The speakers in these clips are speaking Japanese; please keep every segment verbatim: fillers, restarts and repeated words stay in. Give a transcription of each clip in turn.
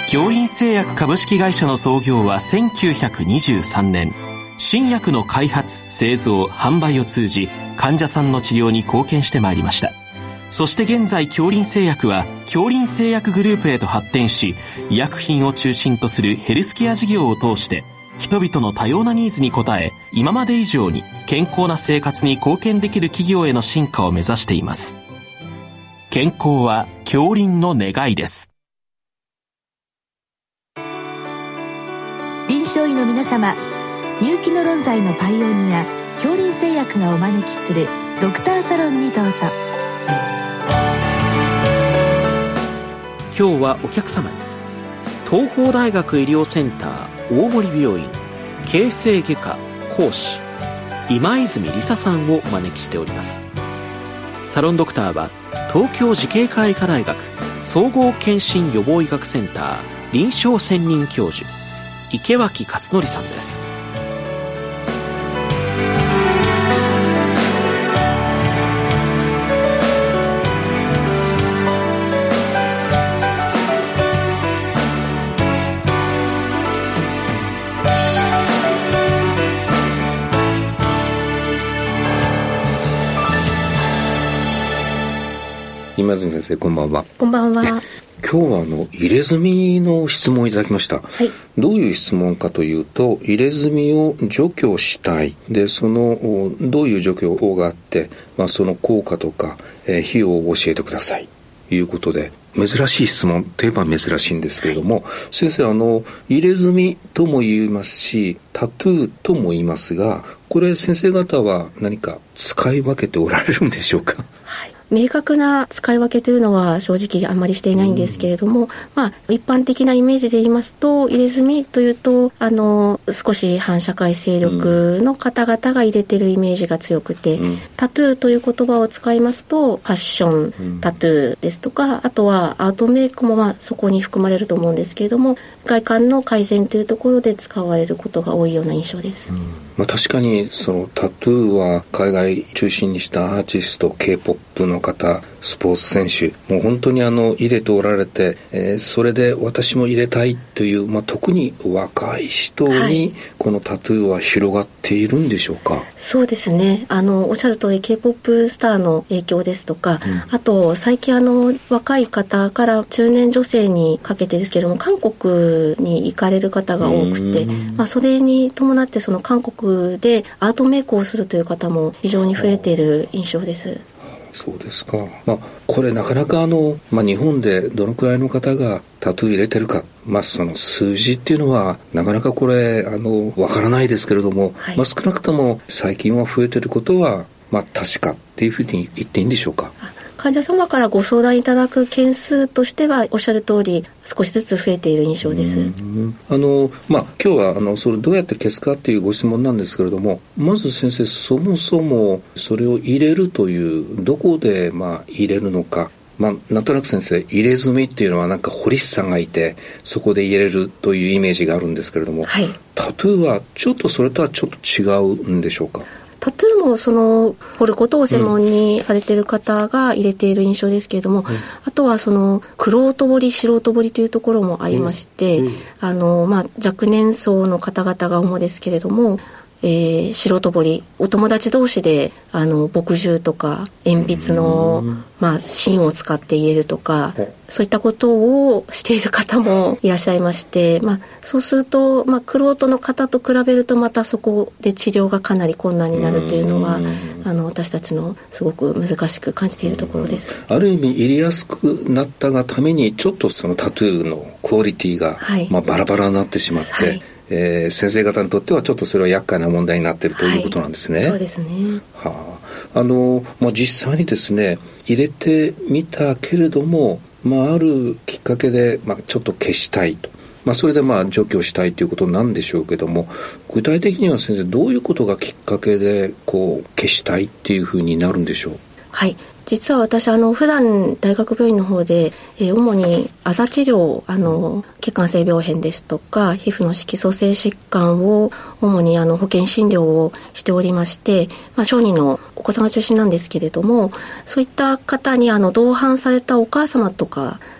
京林製薬株式会社の創業はせんきゅうひゃくにじゅうさんねん。新薬の開発、製造、販売を通じ患者さんの治療に貢献してまいりました。そして現在京林製薬は京林製薬グループへと発展し、医薬品を中心とするヘルスケア事業を通して人々の多様なニーズに応え、今まで以上に健康な生活に貢献できる企業への進化を目指しています。健康は京林の願いです。 臨床医の皆様、入気の論剤のパイオニア京林製薬がお招きするドクターサロンにどうぞ。 今日はお客様に東邦大学医療センター大森病院形成外科講師今泉理沙さんをお招きしております。サロンドクターは東京慈恵会医科大学総合健診予防医学センター臨床専任教授池脇勝則さんです。 今泉先生、こんばんは。 こんばんは。 今日はあの入れ墨の質問をいただきました、はい、どういう質問かというと、入れ墨を除去したいで、そのどういう除去法があって、まあ、その効果とか、えー、費用を教えてくださいということで、珍しい質問といえば珍しいんですけれども、はい、先生、あの入れ墨とも言いますしタトゥーとも言いますが、これ先生方は何か使い分けておられるんでしょうか？ はい、明確な使い分けというのは正直あんまりしていないんですけれども、うん、まあ、一般的なイメージで言いますと、入れ墨というとあの少し反社会勢力の方々が入れているイメージが強くて、うん、タトゥーという言葉を使いますとファッションタトゥーですとか、あとはアートメイクもまあそこに含まれると思うんですけれども、外観の改善というところで使われることが多いような印象です。うん、 まあ、確かにそのタトゥーは海外中心にしたアーティスト、 K-ポップ の方、スポーツ選手、もう本当にあの入れておられて、えー、それで私も入れたいという、まあ、特に若い人にこのタトゥーは広がっているんでしょうか？はい、 そうですね、あのおっしゃる通り K-ポップ スターの影響ですとか、うん、あと最近あの若い方から中年女性にかけてですけれども、韓国に行かれる方が多くて、まあ、それに伴ってその韓国でアートメイクをするという方も非常に増えている印象です。 そうですか。まあ、これなかなかあの、まあ、日本でどのくらいの方がタトゥー入れてるか、まあ、その数字っていうのはなかなかこれあのわからないですけれども、はい、まあ、少なくとも最近は増えてることは、まあ、確かっていうふうに言っていいんでしょうか？ 患者様からご相談いただく件数としてはおっしゃる通り少しずつ増えている印象です。 あの、まあ、今日はあのそれどうやって消すかっていうご質問なんですけれども、まず先生、そもそもそれを入れるというどこでまあ入れるのか、まあ、なんとなく先生、入れ墨っていうのはなんか彫り師さんがいてそこで入れるというイメージがあるんですけれども、はい、タトゥーはちょっとそれとはちょっと違うんでしょうか？ タトゥーもその彫ることを専門にされている方が入れている印象ですけれども、うん、あとはその玄人彫り、素人彫りというところもありまして、うんうん、あのまあ、若年層の方々が主ですけれども、えー、素人彫り、お友達同士であの墨汁とか鉛筆の、まあ、芯を使って入れるとか、そういったことをしている方もいらっしゃいまして、まあ、そうすると、まあ、玄人の方と比べるとまたそこで治療がかなり困難になるというのは、あの私たちのすごく難しく感じているところです。 ある意味入れやすくなったがためにちょっとそのタトゥーのクオリティが、はい、まあ、バラバラになってしまって、はい、えー、先生方にとってはちょっとそれは厄介な問題になっているということなんですね。 はい、そうですね。 はあ、あの、まあ、実際にですね入れてみたけれども、まあ、あるきっかけで、まあ、ちょっと消したいと、まあ、それでまあ除去したいということなんでしょうけども、具体的には先生どういうことがきっかけでこう消したいっていうふうになるんでしょう？ はい、実は私あの普段大学病院の方で、えー、主にあざ治療、あの血管性病変ですとか皮膚の色素性疾患を主にあの保険診療をしておりまして、まあ、小児のお子さんが中心なんですけれども、そういった方にあの同伴されたお母様とか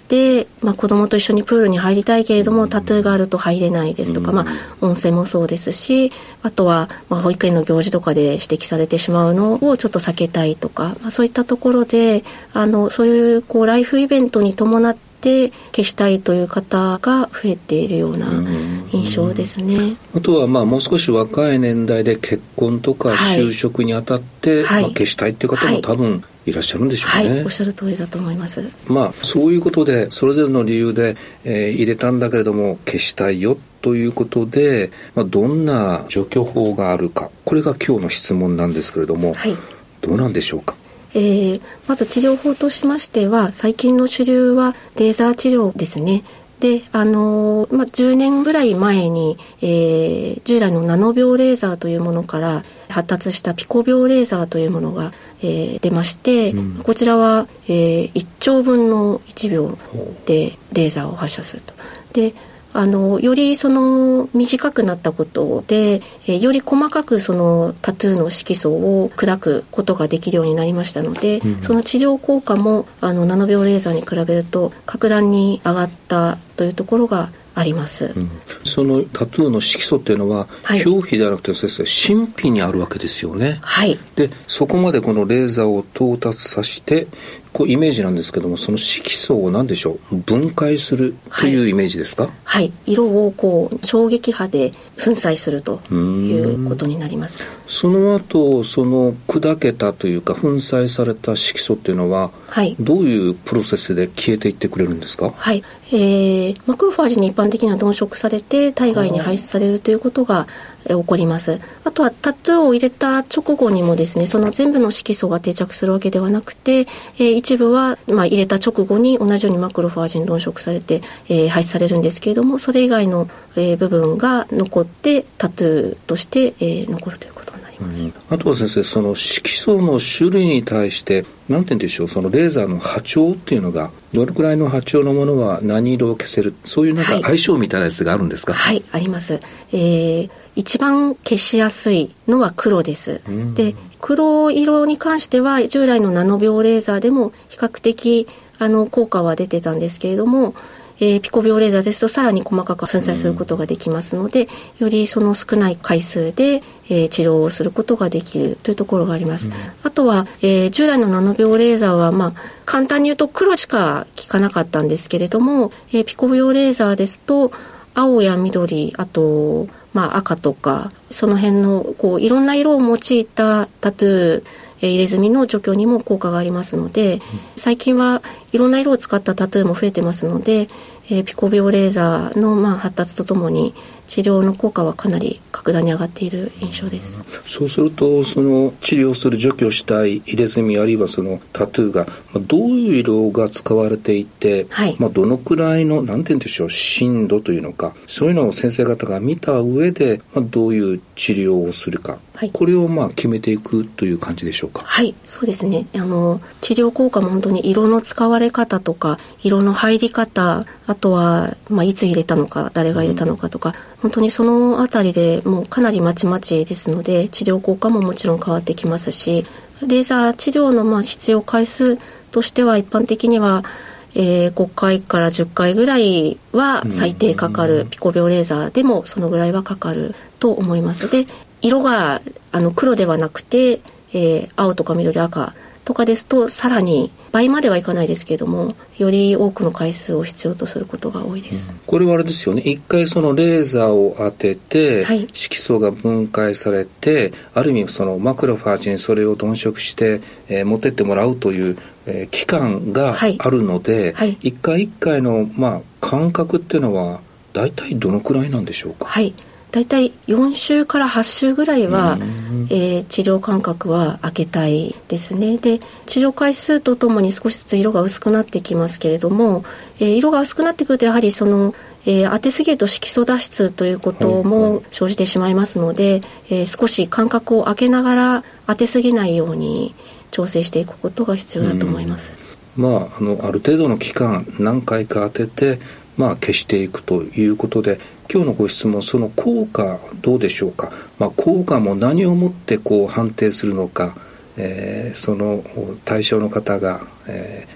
で、まあ、子供と一緒にプールに入りたいけれどもタトゥーがあると入れないですとか、まあ、温泉もそうですし、あとは、まあ、保育園の行事とかで指摘されてしまうのをちょっと避けたいとか、まあ、そういったところであのそういう、こうライフイベントに伴ってで消したいという方が増えているような印象ですね。 あとはまあもう少し若い年代で結婚とか就職にあたって、はいまあ、消したいっていう方も多分いらっしゃるんでしょうね。 はい、おっしゃる通りだと思います。 まあそういうことでそれぞれの理由で、えー、入れたんだけれども消したいよということで、まあ、どんな除去法があるか、これが今日の質問なんですけれども、はい、どうなんでしょうか。 えー、まず治療法としましては最近の主流はレーザー治療ですね。で、あのーまあ、じゅうねんぐらい前に、えー、従来のナノ秒レーザーというものから発達したピコ秒レーザーというものが、えー、出まして、うん、こちらは、えー、いっちょうぶんのいちびょうでレーザーを発射すると。であのよりその短くなったことで、えー、より細かくそのタトゥーの色素を砕くことができるようになりましたので、うん、その治療効果もあのナノ秒レーザーに比べると格段に上がったというところがあります、うん、 そのタトゥーの色素っていうのは、はい、表皮ではなくて先生真皮にあるわけですよね。 はい。 でそこまでこのレーザーを到達させてこうイメージなんですけども、その色素を何でしょう分解するというイメージですか。 はい、はい、色をこう衝撃波で粉砕するということになります。 その後その砕けたというか粉砕された色素っていうのは、はい、どういうプロセスで消えていってくれるんですか。 はい、えー、マクロファージに一般的には鈍色されて体外に排出されるということが起こります。あとはタトゥーを入れた直後にもですね、その全部の色素が定着するわけではなくて、えー、一部は、まあ、入れた直後に同じようにマクロファージに鈍色されて、えー、排出されるんですけれども、それ以外の、えー、部分が残ってタトゥーとして、えー、残るということになります。うん、 あとは先生、その色素の種類に対して何て言うんでしょう、そのレーザーの波長っていうのがどれくらいの波長のものは何色を消せる、そういうなんか相性みたいなやつがあるんですか。 はい、はい、あります。えー一番消しやすいのは黒です。で、黒色に関しては従来のナノ秒レーザーでも比較的あの効果は出てたんですけれども、えー、ピコ秒レーザーですとさらに細かく粉砕することができますので、よりその少ない回数で、えー、治療をすることができるというところがあります。あとは、えー、従来のナノ秒レーザーは、まあ、簡単に言うと黒しか効かなかったんですけれども、えー、ピコ秒レーザーですと青や緑、あとまあ、赤とかその辺のこういろんな色を用いたタトゥー、えー、入れ墨の除去にも効果がありますので、うん、最近はいろんな色を使ったタトゥーも増えてますので、えー、ピコ秒レーザーのまあ発達とともに治療の効果はかなり格段に上がっている印象です。 そうするとその治療する除去したい入れ墨あるいはそのタトゥーがどういう色が使われていて、はい、まあ、どのくらいのなんて言うんでしょう深度というのか、そういうのを先生方が見た上で、まあ、どういう治療をするか、はい、これをまあ決めていくという感じでしょうか。 はい、そうですね。あの治療効果も本当に色の使われ方とか色の入り方、あとは、まあ、いつ入れたのか誰が入れたのかとか、うん、本当にそのあたりでもうかなりまちまちですので治療効果ももちろん変わってきますし、レーザー治療のまあ必要回数としては一般的には、えー、ごかいからじゅっかいぐらいは最低かかる、うん、ピコ秒レーザーでもそのぐらいはかかると思います。で、色があの黒ではなくて、えー、青とか緑、赤とかですとさらに倍まではいかないですけれども、より多くの回数を必要とすることが多いです。 うん、これはあれですよね、一回そのレーザーを当てて、はい、色素が分解されて、ある意味そのマクロファージにそれを鈍色して、えー、持ってってもらうという、えー、期間があるので、はいはい、一回一回の、まあ、間隔っていうのは大体どのくらいなんでしょうか。 はい、だいたいよんしゅうからはっしゅうぐらいは、えー、治療間隔は空けたいですね。で、治療回数とともに少しずつ色が薄くなってきますけれども、えー、色が薄くなってくるとやはりその、えー、当てすぎると色素脱出ということも生じてしまいますので、はいはい、えー、少し間隔を空けながら当てすぎないように調整していくことが必要だと思います。 まあ、あのある程度の期間何回か当てて、まあ、消していくということで、今日のご質問、その効果どうでしょうか。まあ、効果も何をもってこう判定するのか、えー、その対象の方が、えー、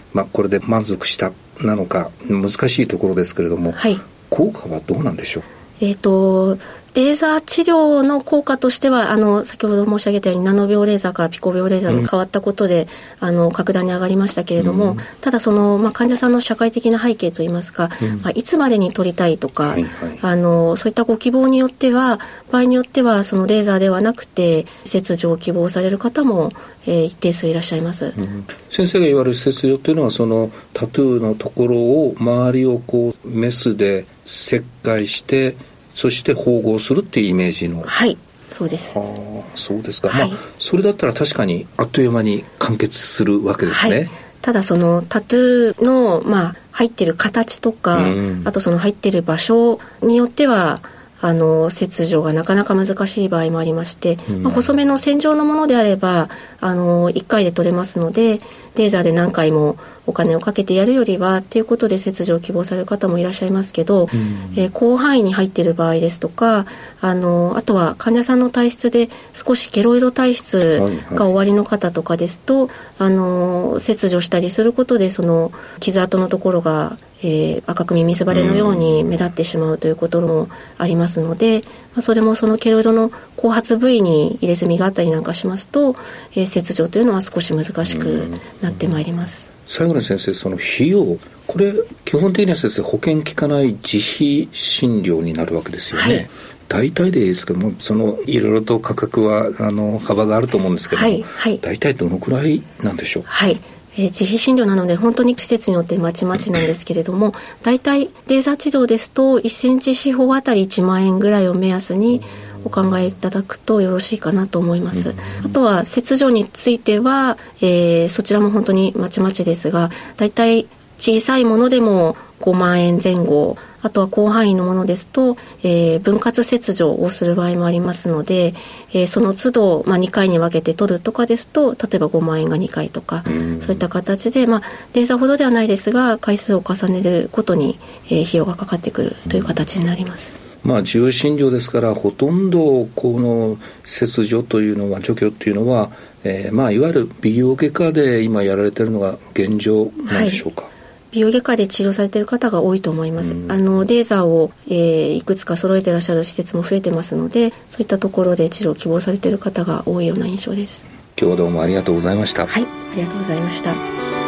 まあ、これで満足したなのか難しいところですけれども、はい、効果はどうなんでしょう。 えーとレーザー治療の効果としてはあの先ほど申し上げたようにナノ秒レーザーからピコ秒レーザーに変わったことで、うん、あの格段に上がりましたけれども、うん、ただその、まあ、患者さんの社会的な背景といいますか、うんまあ、いつまでに取りたいとか、はいはい、あのそういったご希望によっては場合によってはそのレーザーではなくて切除を希望される方も、えー、一定数いらっしゃいます、うん、 先生が言われる切除というのはそのタトゥーのところを周りをこうメスで切開してそして縫合するっていうイメージの。 はいそうです。 はあ、そうですか、はい、まあ、それだったら確かにあっという間に完結するわけですね、はい、 ただそのタトゥーの、まあ、入ってる形とか、うん、あとその入ってる場所によってはあの切除がなかなか難しい場合もありまして、うんまあ、細めの線状のものであればあのいっかいで取れますのでレーザーで何回もお金をかけてやるよりはということで切除を希望される方もいらっしゃいますけど、うんえー、広範囲に入っている場合ですとか あのあとは患者さんの体質で少しケロイド体質がおありの方とかですと、はいはい、あの切除したりすることでその傷跡のところがえー、赤くみすばれのように目立ってしまうということもありますので、まあ、それもそのケロイドの後発部位に入れ墨があったりなんかしますと、えー、切除というのは少し難しくなってまいります。 最後に先生その費用これ基本的には先生保険効かない自費診療になるわけですよね、はい、大体でいいですけどもそのいろいろと価格はあの幅があると思うんですけども、はいはい、大体どのくらいなんでしょう。 はいえー、自費診療なので本当に施設によってまちまちなんですけれどもだいたいレーザー治療ですといちセンチ四方あたりいちまんえんぐらいを目安にお考えいただくとよろしいかなと思います。あとは切除については、えー、そちらも本当にまちまちですがだいたい小さいものでもごまんえんぜん後あとは広範囲のものですと、えー、分割切除をする場合もありますので、えー、その都度、まあ、にかいに分けて取るとかですと例えばごまんえんがにかいとかそういった形で、まあ、レーザーほどではないですが回数を重ねることに、えー、費用がかかってくるという形になります。 まあ、自由診療ですからほとんどこの切除というのは除去というのは、えーまあ、いわゆる美容外科で今やられているのが現状なんでしょうか。はい美容外科で治療されている方が多いと思います。あのレーザーを、えー、いくつか揃えていらっしゃる施設も増えてますのでそういったところで治療を希望されている方が多いような印象です。 今日はどうもありがとうございました。 はい、ありがとうございました。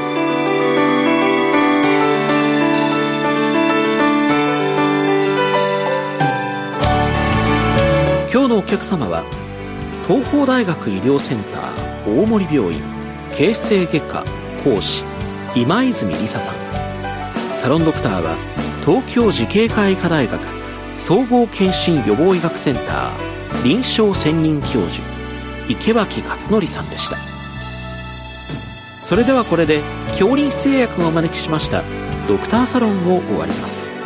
今日のお客様は東邦大学医療センター大森病院形成外科講師今泉理沙さん。サロンドクターは東京慈恵会医科大学総合健診予防医学センター臨床専任教授池脇勝則さんでした。それではこれで京林製薬がお招きしましたドクターサロンを終わります。